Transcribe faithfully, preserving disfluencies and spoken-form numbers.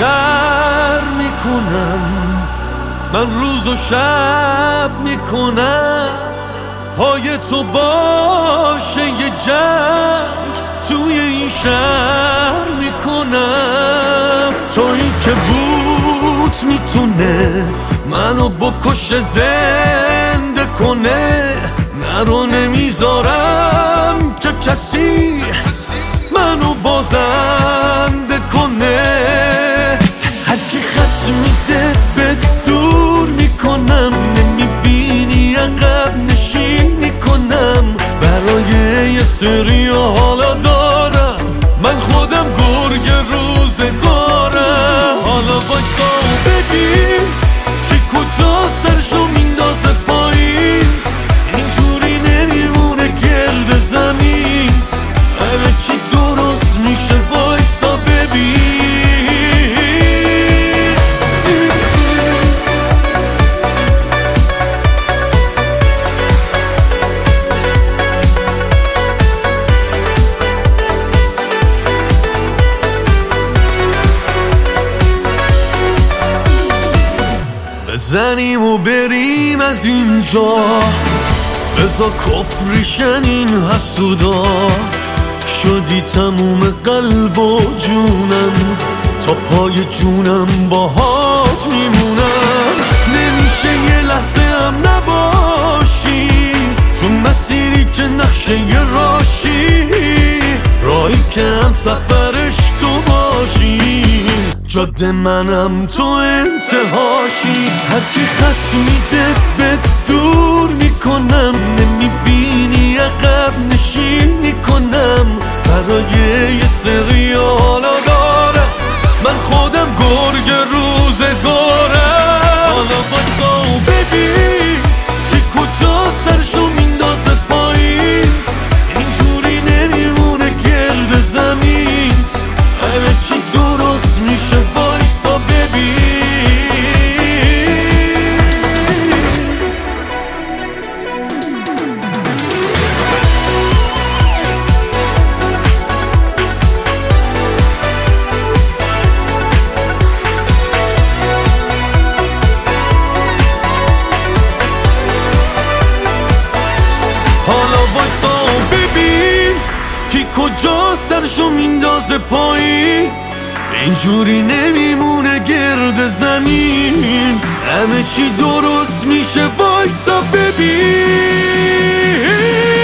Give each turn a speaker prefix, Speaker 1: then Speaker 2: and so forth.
Speaker 1: شر میکنم، من روز و شب میکنم، پای تو باشه یه جنگ توی این شهر میکنم. تویی که بود میتونه منو بکشه زنده کنه، نرو نمیذارم که کسی منو بازنده کنه. هر کی خط میده به دور میکنم، نمیبینی عقب نشینی کنم. برای یه سری حالا دارم، من خودم گرگ روزگارم. حالا بایستا و ببین که کجا سرشو میندازه پایین، اینجوری نمیمونه گرد زمین. همه چی درست میشه، وایستا ببین. بزنیم و بریم از اینجا، بزا کفریشن این حسودا. شدی تموم قلب و جونم، تا پای جونم باهات میمونم. نمیشه یه لحظه هم نباشی تو مسیری که نقشه یه راشی، راهی که هم سفرش تو باشی، جاده منم تو انتهاشی. هر کی خط میده به دور میکنم، نمیبینی عقب نشینی کنم. برای یه سری حالا دارم، من خودم گرگ روزگارم. حالا بایستا و ببین که کجا سرشو میندازه پایین، اینجوری نمیمونه گرد زمین. همه چی درست میشه، وایستا ببین. حالا وایستا و ببین کی کجا سرشو میندازه پایین، اینجوری نمیمونه گرد زمین. همه چی درست میشه، وایستا ببین.